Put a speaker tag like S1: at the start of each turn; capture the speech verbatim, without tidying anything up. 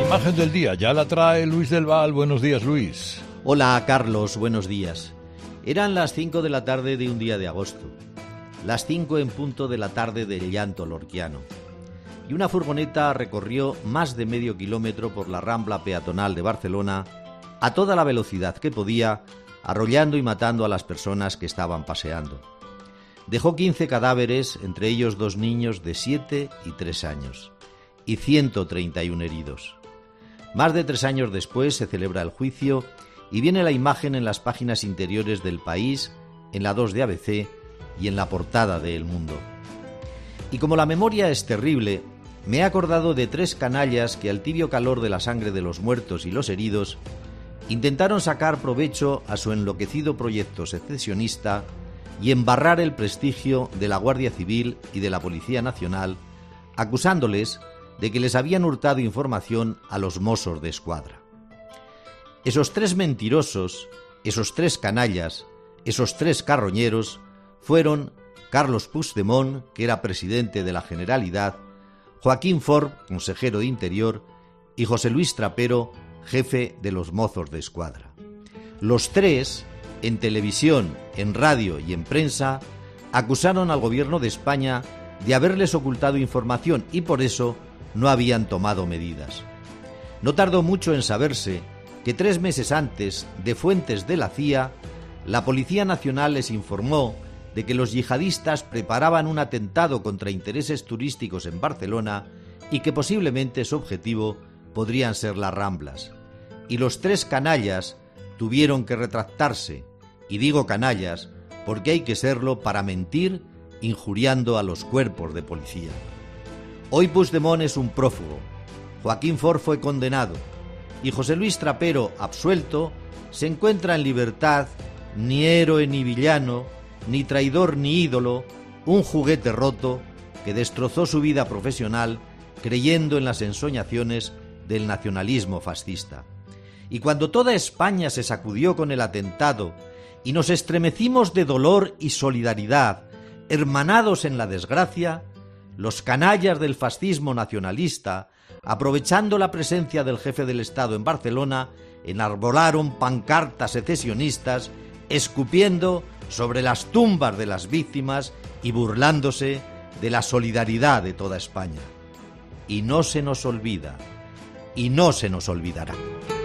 S1: imagen del día ya la trae Luis del Val. Buenos días, Luis.
S2: Hola, Carlos, buenos días. Eran las cinco de la tarde de un día de agosto, las cinco en punto de la tarde del llanto lorquiano, y una furgoneta recorrió más de medio kilómetro por la rambla peatonal de Barcelona a toda la velocidad que podía, arrollando y matando a las personas que estaban paseando. Dejó quince cadáveres, entre ellos dos niños de siete y tres años, y ciento treinta y uno heridos. Más de tres años después se celebra el juicio y viene la imagen en las páginas interiores del País, en la dos de A B C y en la portada de El Mundo. Y como la memoria es terrible, me he acordado de tres canallas que al tibio calor de la sangre de los muertos y los heridos intentaron sacar provecho a su enloquecido proyecto secesionista y embarrar el prestigio de la Guardia Civil y de la Policía Nacional, acusándoles de que les habían hurtado información a los Mossos de Escuadra. Esos tres mentirosos, esos tres canallas, esos tres carroñeros fueron Carlos Puigdemont, que era presidente de la Generalidad, Joaquín Forn, consejero de Interior, y José Luis Trapero, jefe de los Mossos de Escuadra. Los tres, en televisión, en radio y en prensa, acusaron al gobierno de España de haberles ocultado información y por eso no habían tomado medidas. No tardó mucho en saberse que tres meses antes, de fuentes de la C I A, la Policía Nacional les informó de que los yihadistas preparaban un atentado contra intereses turísticos en Barcelona y que posiblemente su objetivo podrían ser las Ramblas. Y los tres canallas tuvieron que retractarse, y digo canallas porque hay que serlo para mentir injuriando a los cuerpos de policía. Hoy Puigdemont es un prófugo, Joaquín Forn fue condenado y José Luis Trapero, absuelto, se encuentra en libertad, ni héroe ni villano, ni traidor ni ídolo, un juguete roto que destrozó su vida profesional creyendo en las ensoñaciones del nacionalismo fascista. Y cuando toda España se sacudió con el atentado y nos estremecimos de dolor y solidaridad, hermanados en la desgracia, los canallas del fascismo nacionalista, aprovechando la presencia del jefe del Estado en Barcelona, enarbolaron pancartas secesionistas, escupiendo sobre las tumbas de las víctimas y burlándose de la solidaridad de toda España. Y no se nos olvida, y no se nos olvidará.